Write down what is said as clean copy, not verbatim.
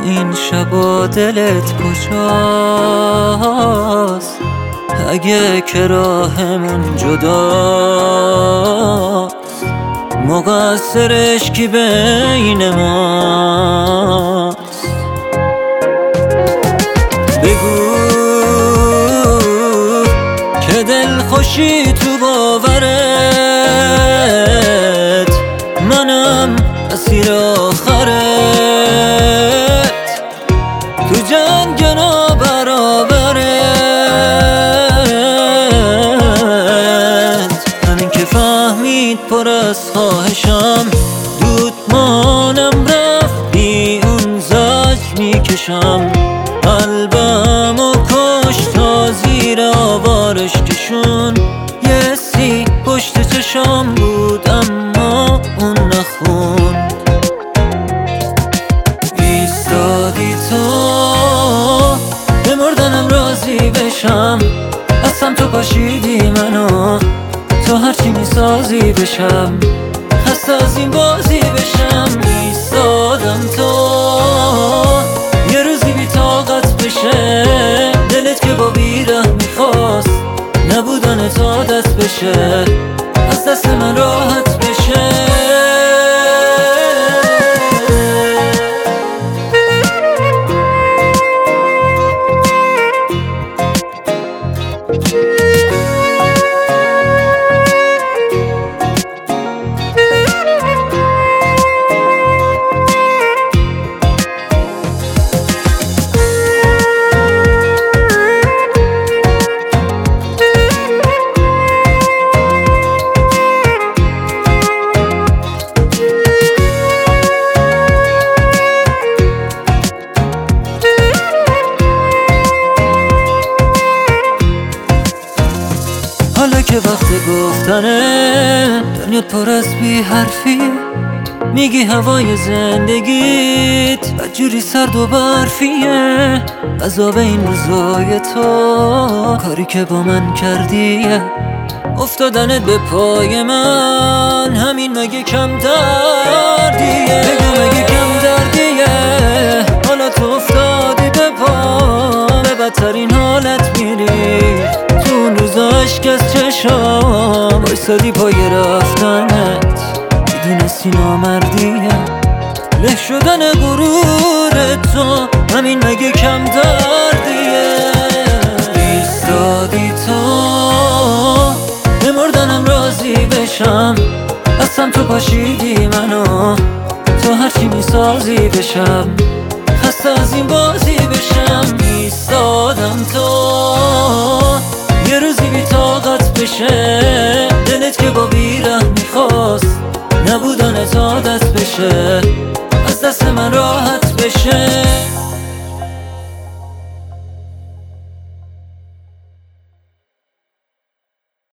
این شبا دلت کجاست؟ اگه که راهمون جداست مقصرش کی بین ماست؟ بگو که دل خوشی تو باورت، منم اسیر آخرت، تو جنگ نابرابرت. همین که فهمید پر از خواهشم، دودمانم رفت بی اون زجر میکشم. قلبم و کش تا زیر آوارش کشون. یه سی پشت چشام بود اما اون نخوند. ایستادی تو به مردنم راضی بشم، اصلا تو پاشیدی منو تو هرچی میسازی بشم، خسته از این بازی بشم. ایستادم تو یه روزی بی طاقت بشه، دلت که با بیره میخواست نبودن تا دست بشه، از دست من راحت بشه. حالا که وقت گفتنه، دنیات پر از بی حرفی، میگی هوای زندگیت بدجوری سرد و برفیه. عذاب این روزای تو کاری که با من کردیه، افتادنت به پای من همین مگه کم دردیه؟ بگو مگه کم دردیه؟ حالا تو افتادی به پا، به بدترین حالت میری. تو اون روزا عشق از چشام بایستادی پای رفتنت، میدونستی نامردیه. له شدن غرور تو همین مگه کم دردیه؟ ایستادی تو به مردنم راضی بشم، اصلا تو پاشیدی منو تو هرچی میسازی بشم، خسته از این بازی بشم. ایستادم تو یه روزی بی طاقت بشه، دلت که با بیره میخواست نبودن تا دست بشه، از دست من راحت بشه.